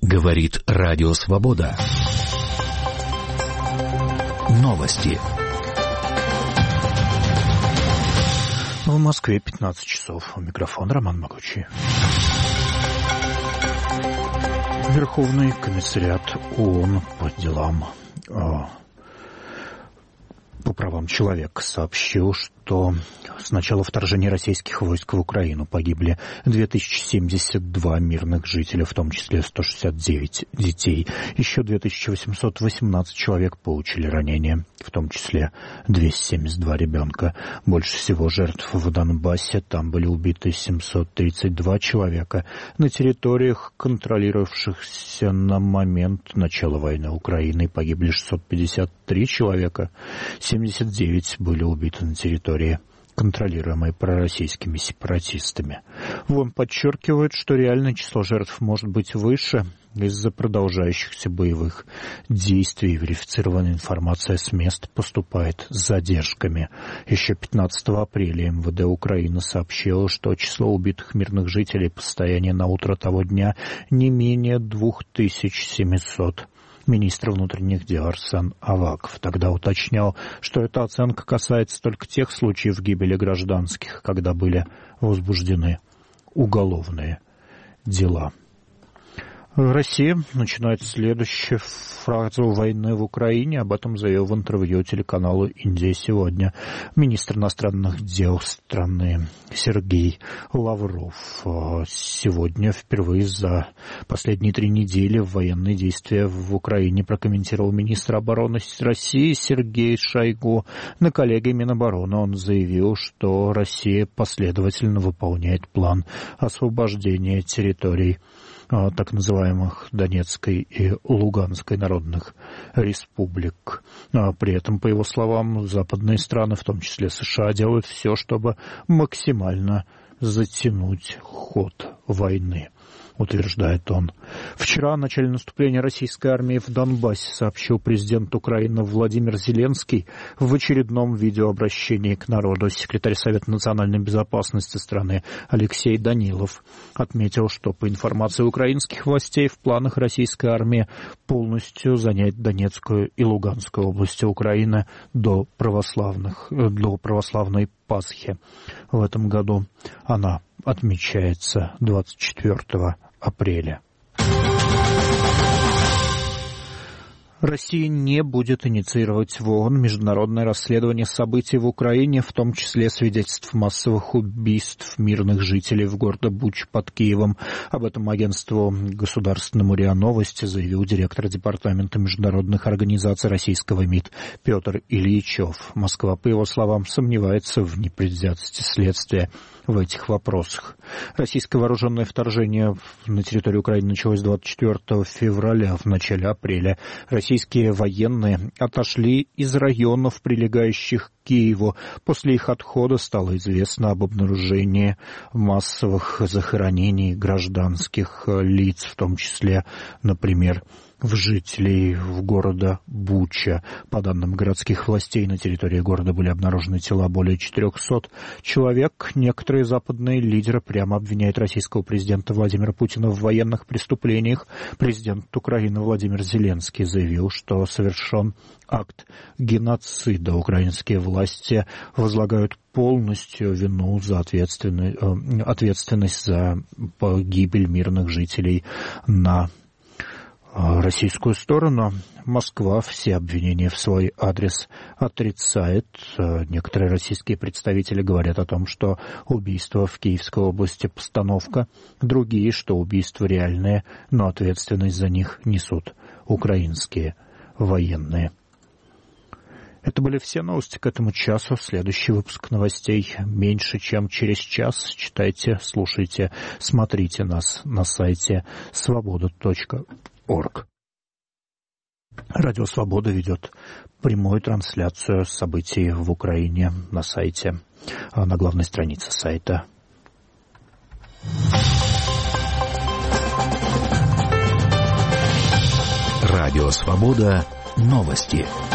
Говорит Радио Свобода. Новости. В Москве 15 часов. У микрофона Роман Могучий. Верховный комиссариат ООН по делам по правам человека сообщил, что с начала вторжения российских войск в Украину погибли 2072 мирных жителя, в том числе 169 детей. Еще 2818 человек получили ранения, в том числе 272 ребенка. Больше всего жертв в Донбассе. Там были убиты 732 человека. На территориях, контролировавшихся на момент начала войны Украины, погибли 653 человека. 79 были убиты на территории, контролируемой пророссийскими сепаратистами. ООН подчеркивает, что реальное число жертв может быть выше из-за продолжающихся боевых действий. Верифицированная информация с мест поступает с задержками. Еще 15 апреля МВД Украины сообщило, что число убитых мирных жителей по состоянию на утро того дня не менее 2700. Министр внутренних дел Арсен Аваков тогда уточнял, что эта оценка касается только тех случаев гибели гражданских, когда были возбуждены уголовные дела. Россия начинает следующую фазу войны в Украине. Об этом заявил в интервью телеканалу «Индия сегодня» министр иностранных дел страны Сергей Лавров. Сегодня впервые за последние 3 недели военные действия в Украине прокомментировал министр обороны России Сергей Шойгу. На коллегии Минобороны он заявил, что Россия последовательно выполняет план освобождения территорий так называемых Донецкой и Луганской народных республик. При этом, по его словам, западные страны, в том числе США, делают все, чтобы максимально затянуть ход войны, утверждает он. Вчера о начале наступления российской армии в Донбассе сообщил президент Украины Владимир Зеленский в очередном видеообращении к народу. Секретарь Совета национальной безопасности страны Алексей Данилов отметил, что по информации украинских властей в планах российской армии полностью занять Донецкую и Луганскую области Украины до православной Пасхи. В этом году она отмечается 24 апреля. Россия не будет инициировать в ООН международное расследование событий в Украине, в том числе свидетельств массовых убийств мирных жителей в городе Буча под Киевом. Об этом агентству «Государственному РИА Новости» заявил директор Департамента международных организаций российского МИД Петр Ильичев. Москва, по его словам, сомневается в непредвзятости следствия в этих вопросах. Российское вооруженное вторжение на территорию Украины началось 24 февраля. В начале апреля российские военные отошли из районов, прилегающих к Киеву. После их отхода стало известно об обнаружении массовых захоронений гражданских лиц, в том числе, например, в жителей города Буча. По данным городских властей, на территории города были обнаружены тела более 400 человек. Некоторые западные лидеры прямо обвиняют российского президента Владимира Путина в военных преступлениях. Президент Украины Владимир Зеленский заявил, что совершен акт геноцида. Украинские власти возлагают полностью вину за ответственность за погибель мирных жителей на российскую сторону. Москва все обвинения в свой адрес отрицает. Некоторые российские представители говорят о том, что убийства в Киевской области постановка, другие, что убийства реальные, но ответственность за них несут украинские военные. Это были все новости к этому часу. Следующий выпуск новостей меньше, чем через час. Читайте, слушайте, смотрите нас на сайте svoboda.org. Радио «Свобода» ведет прямую трансляцию событий в Украине на сайте, на главной странице сайта. Радио «Свобода». Новости.